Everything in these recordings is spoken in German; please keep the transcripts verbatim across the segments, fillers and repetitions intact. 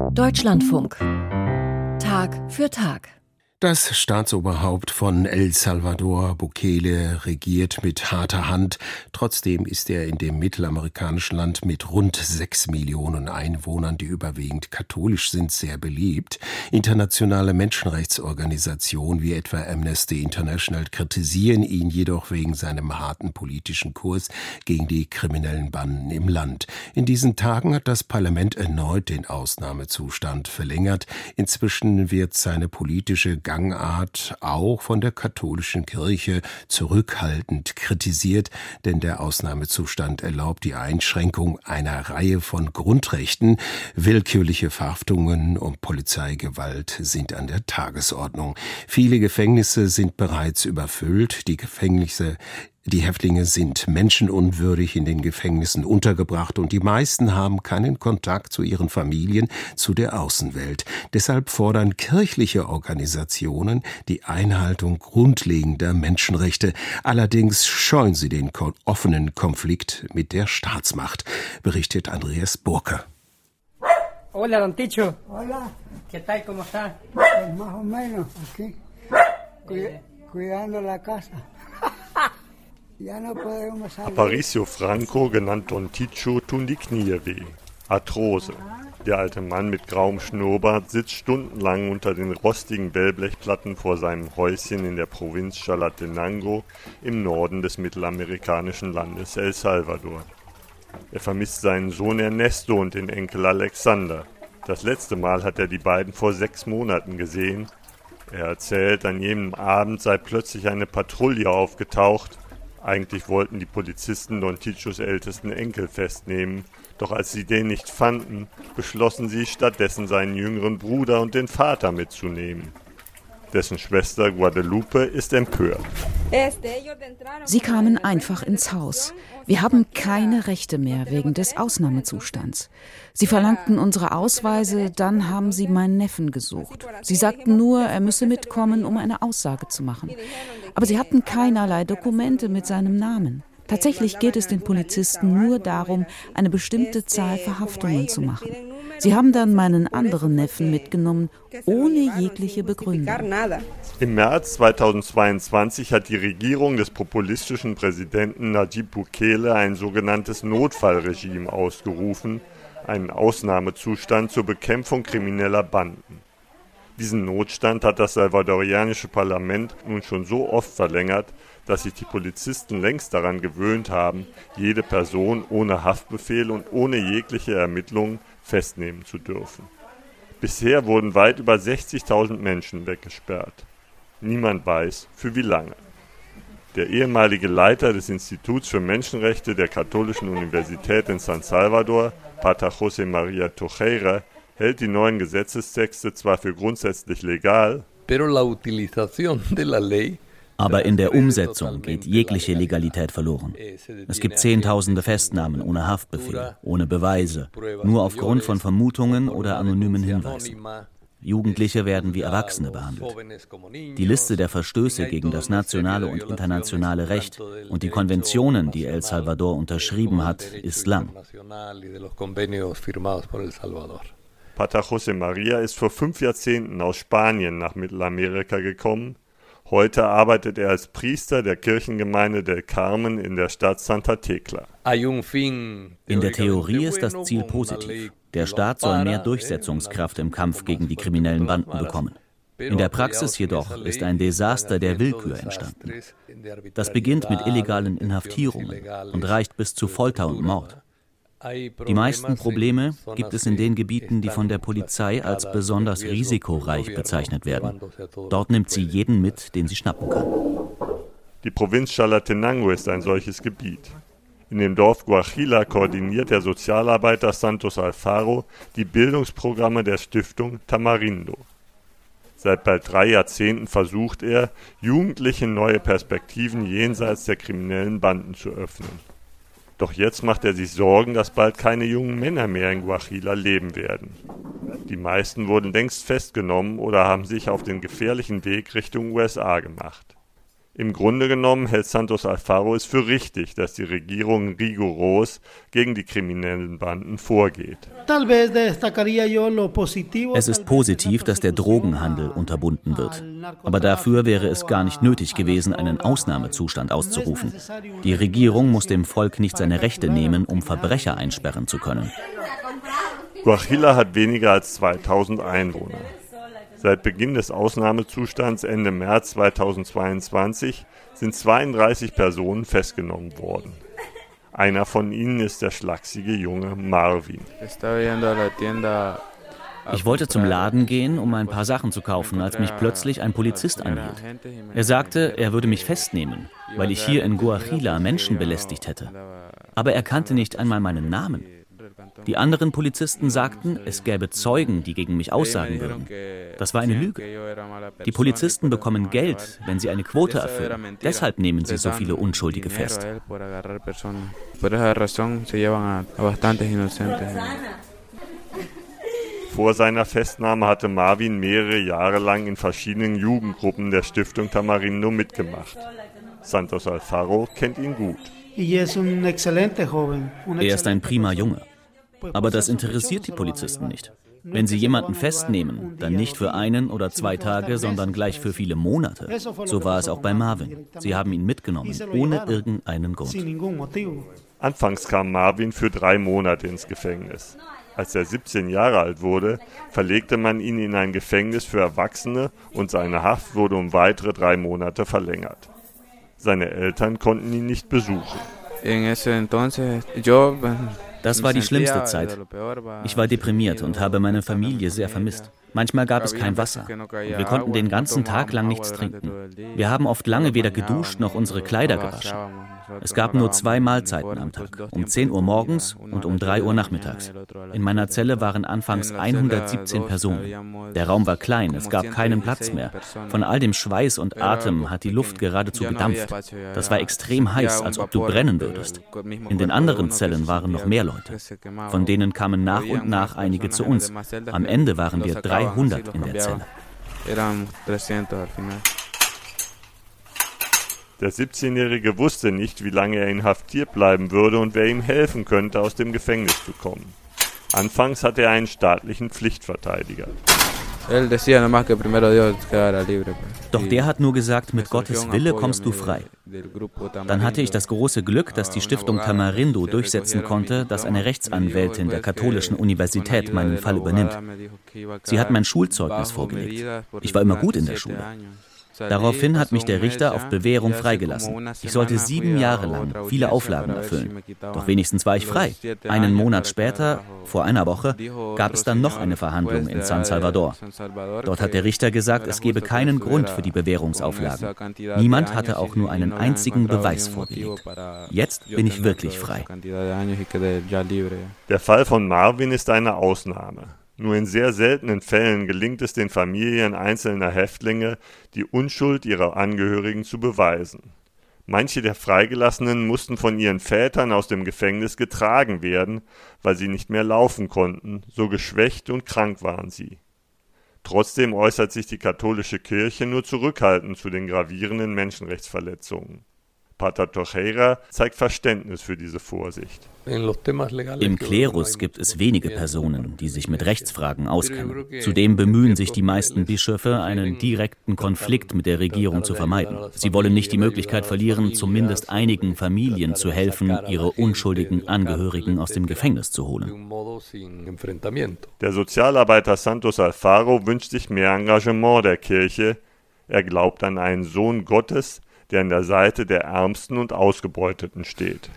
Deutschlandfunk. Tag für Tag. Das Staatsoberhaupt von El Salvador, Bukele, regiert mit harter Hand. Trotzdem ist er in dem mittelamerikanischen Land mit rund sechs Millionen Einwohnern, die überwiegend katholisch sind, sehr beliebt. Internationale Menschenrechtsorganisationen wie etwa Amnesty International kritisieren ihn jedoch wegen seinem harten politischen Kurs gegen die kriminellen Banden im Land. In diesen Tagen hat das Parlament erneut den Ausnahmezustand verlängert. Inzwischen wird seine politische Gangart auch von der katholischen Kirche zurückhaltend kritisiert, denn der Ausnahmezustand erlaubt die Einschränkung einer Reihe von Grundrechten. Willkürliche Verhaftungen und Polizeigewalt sind an der Tagesordnung. Viele Gefängnisse sind bereits überfüllt. Die Gefängnisse Die Häftlinge sind menschenunwürdig in den Gefängnissen untergebracht und die meisten haben keinen Kontakt zu ihren Familien, zu der Außenwelt. Deshalb fordern kirchliche Organisationen die Einhaltung grundlegender Menschenrechte. Allerdings scheuen sie den offenen Konflikt mit der Staatsmacht, berichtet Andreas Burke. Hola, Don Ticho. Hola. ¿Qué tal? ¿Cómo está? Más o menos, aquí. Cuidando la casa. Aparicio Franco, genannt Don Ticho, tun die Knie weh. Arthrose. Der alte Mann mit grauem Schnurrbart sitzt stundenlang unter den rostigen Wellblechplatten vor seinem Häuschen in der Provinz Chalatenango im Norden des mittelamerikanischen Landes El Salvador. Er vermisst seinen Sohn Ernesto und den Enkel Alexander. Das letzte Mal hat er die beiden vor sechs Monaten gesehen. Er erzählt, an jenem Abend sei plötzlich eine Patrouille aufgetaucht. Eigentlich wollten die Polizisten Don Tichos ältesten Enkel festnehmen, doch als sie den nicht fanden, beschlossen sie stattdessen seinen jüngeren Bruder und den Vater mitzunehmen. Dessen Schwester Guadalupe ist empört. Sie kamen einfach ins Haus. Wir haben keine Rechte mehr wegen des Ausnahmezustands. Sie verlangten unsere Ausweise, dann haben sie meinen Neffen gesucht. Sie sagten nur, er müsse mitkommen, um eine Aussage zu machen. Aber sie hatten keinerlei Dokumente mit seinem Namen. Tatsächlich geht es den Polizisten nur darum, eine bestimmte Zahl Verhaftungen zu machen. Sie haben dann meinen anderen Neffen mitgenommen, ohne jegliche Begründung. Im März zweitausendzweiundzwanzig hat die Regierung des populistischen Präsidenten Nayib Bukele ein sogenanntes Notfallregime ausgerufen, einen Ausnahmezustand zur Bekämpfung krimineller Banden. Diesen Notstand hat das salvadorianische Parlament nun schon so oft verlängert, dass sich die Polizisten längst daran gewöhnt haben, jede Person ohne Haftbefehl und ohne jegliche Ermittlung festnehmen zu dürfen. Bisher wurden weit über sechzigtausend Menschen weggesperrt. Niemand weiß, für wie lange. Der ehemalige Leiter des Instituts für Menschenrechte der Katholischen Universität in San Salvador, Pater José María Tojeira, hält die neuen Gesetzestexte zwar für grundsätzlich legal, aber in der Umsetzung geht jegliche Legalität verloren. Es gibt Zehntausende Festnahmen ohne Haftbefehl, ohne Beweise, nur aufgrund von Vermutungen oder anonymen Hinweisen. Jugendliche werden wie Erwachsene behandelt. Die Liste der Verstöße gegen das nationale und internationale Recht und die Konventionen, die El Salvador unterschrieben hat, ist lang. Pater José María ist vor fünf Jahrzehnten aus Spanien nach Mittelamerika gekommen. Heute arbeitet er als Priester der Kirchengemeinde del Carmen in der Stadt Santa Tecla. In der Theorie ist das Ziel positiv. Der Staat soll mehr Durchsetzungskraft im Kampf gegen die kriminellen Banden bekommen. In der Praxis jedoch ist ein Desaster der Willkür entstanden. Das beginnt mit illegalen Inhaftierungen und reicht bis zu Folter und Mord. Die meisten Probleme gibt es in den Gebieten, die von der Polizei als besonders risikoreich bezeichnet werden. Dort nimmt sie jeden mit, den sie schnappen kann. Die Provinz Chalatenango ist ein solches Gebiet. In dem Dorf Guajila koordiniert der Sozialarbeiter Santos Alfaro die Bildungsprogramme der Stiftung Tamarindo. Seit bald drei Jahrzehnten versucht er, Jugendlichen neue Perspektiven jenseits der kriminellen Banden zu öffnen. Doch jetzt macht er sich Sorgen, dass bald keine jungen Männer mehr in Guajila leben werden. Die meisten wurden längst festgenommen oder haben sich auf den gefährlichen Weg Richtung U S A gemacht. Im Grunde genommen hält Santos Alfaro es für richtig, dass die Regierung rigoros gegen die kriminellen Banden vorgeht. Es ist positiv, dass der Drogenhandel unterbunden wird. Aber dafür wäre es gar nicht nötig gewesen, einen Ausnahmezustand auszurufen. Die Regierung muss dem Volk nicht seine Rechte nehmen, um Verbrecher einsperren zu können. Guajira hat weniger als zweitausend Einwohner. Seit Beginn des Ausnahmezustands Ende März zweitausendzweiundzwanzig sind zweiunddreißig Personen festgenommen worden. Einer von ihnen ist der schlachsige Junge Marvin. Ich wollte zum Laden gehen, um ein paar Sachen zu kaufen, als mich plötzlich ein Polizist anhielt. Er sagte, er würde mich festnehmen, weil ich hier in Guajira Menschen belästigt hätte. Aber er kannte nicht einmal meinen Namen. Die anderen Polizisten sagten, es gäbe Zeugen, die gegen mich aussagen würden. Das war eine Lüge. Die Polizisten bekommen Geld, wenn sie eine Quote erfüllen. Deshalb nehmen sie so viele Unschuldige fest. Vor seiner Festnahme hatte Marvin mehrere Jahre lang in verschiedenen Jugendgruppen der Stiftung Tamarindo mitgemacht. Santos Alfaro kennt ihn gut. Er ist ein prima Junge. Aber das interessiert die Polizisten nicht. Wenn sie jemanden festnehmen, dann nicht für einen oder zwei Tage, sondern gleich für viele Monate. So war es auch bei Marvin. Sie haben ihn mitgenommen, ohne irgendeinen Grund. Anfangs kam Marvin für drei Monate ins Gefängnis. Als er siebzehn Jahre alt wurde, verlegte man ihn in ein Gefängnis für Erwachsene und seine Haft wurde um weitere drei Monate verlängert. Seine Eltern konnten ihn nicht besuchen. Das war die schlimmste Zeit. Ich war deprimiert und habe meine Familie sehr vermisst. Manchmal gab es kein Wasser und wir konnten den ganzen Tag lang nichts trinken. Wir haben oft lange weder geduscht noch unsere Kleider gewaschen. Es gab nur zwei Mahlzeiten am Tag, um zehn Uhr morgens und um drei Uhr nachmittags. In meiner Zelle waren anfangs hundertsiebzehn Personen. Der Raum war klein, es gab keinen Platz mehr. Von all dem Schweiß und Atem hat die Luft geradezu gedampft. Das war extrem heiß, als ob du brennen würdest. In den anderen Zellen waren noch mehr Leute. Von denen kamen nach und nach einige zu uns. Am Ende waren wir dreihundert in der Zelle. Der siebzehnjährige wusste nicht, wie lange er inhaftiert bleiben würde und wer ihm helfen könnte, aus dem Gefängnis zu kommen. Anfangs hatte er einen staatlichen Pflichtverteidiger. Doch der hat nur gesagt, mit Gottes Wille kommst du frei. Dann hatte ich das große Glück, dass die Stiftung Tamarindo durchsetzen konnte, dass eine Rechtsanwältin der katholischen Universität meinen Fall übernimmt. Sie hat mein Schulzeugnis vorgelegt. Ich war immer gut in der Schule. Daraufhin hat mich der Richter auf Bewährung freigelassen. Ich sollte sieben Jahre lang viele Auflagen erfüllen. Doch wenigstens war ich frei. Einen Monat später, vor einer Woche, gab es dann noch eine Verhandlung in San Salvador. Dort hat der Richter gesagt, es gebe keinen Grund für die Bewährungsauflagen. Niemand hatte auch nur einen einzigen Beweis vorgelegt. Jetzt bin ich wirklich frei. Der Fall von Marvin ist eine Ausnahme. Nur in sehr seltenen Fällen gelingt es den Familien einzelner Häftlinge, die Unschuld ihrer Angehörigen zu beweisen. Manche der Freigelassenen mussten von ihren Vätern aus dem Gefängnis getragen werden, weil sie nicht mehr laufen konnten, so geschwächt und krank waren sie. Trotzdem äußert sich die katholische Kirche nur zurückhaltend zu den gravierenden Menschenrechtsverletzungen. Pater Teixeira zeigt Verständnis für diese Vorsicht. Im Klerus gibt es wenige Personen, die sich mit Rechtsfragen auskennen. Zudem bemühen sich die meisten Bischöfe, einen direkten Konflikt mit der Regierung zu vermeiden. Sie wollen nicht die Möglichkeit verlieren, zumindest einigen Familien zu helfen, ihre unschuldigen Angehörigen aus dem Gefängnis zu holen. Der Sozialarbeiter Santos Alfaro wünscht sich mehr Engagement der Kirche. Er glaubt an einen Sohn Gottes, der an der Seite der Ärmsten und Ausgebeuteten steht.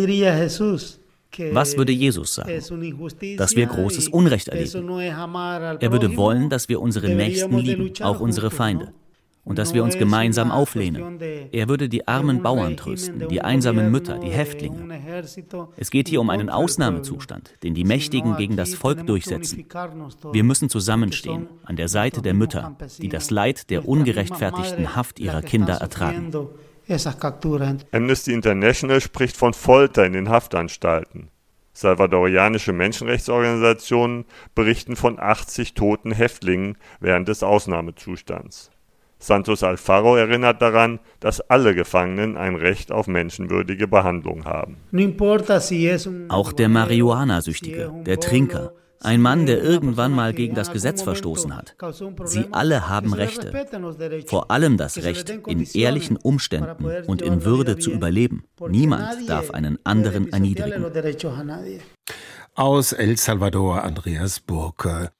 Was würde Jesus sagen? Dass wir großes Unrecht erleben. Er würde wollen, dass wir unsere Nächsten lieben, auch unsere Feinde. Und dass wir uns gemeinsam auflehnen. Er würde die armen Bauern trösten, die einsamen Mütter, die Häftlinge. Es geht hier um einen Ausnahmezustand, den die Mächtigen gegen das Volk durchsetzen. Wir müssen zusammenstehen, an der Seite der Mütter, die das Leid der ungerechtfertigten Haft ihrer Kinder ertragen. Amnesty International spricht von Folter in den Haftanstalten. Salvadorianische Menschenrechtsorganisationen berichten von achtzig toten Häftlingen während des Ausnahmezustands. Santos Alfaro erinnert daran, dass alle Gefangenen ein Recht auf menschenwürdige Behandlung haben. Auch der Marihuana-Süchtige, der Trinker, ein Mann, der irgendwann mal gegen das Gesetz verstoßen hat. Sie alle haben Rechte. Vor allem das Recht, in ehrlichen Umständen und in Würde zu überleben. Niemand darf einen anderen erniedrigen. Aus El Salvador Andreas Burke.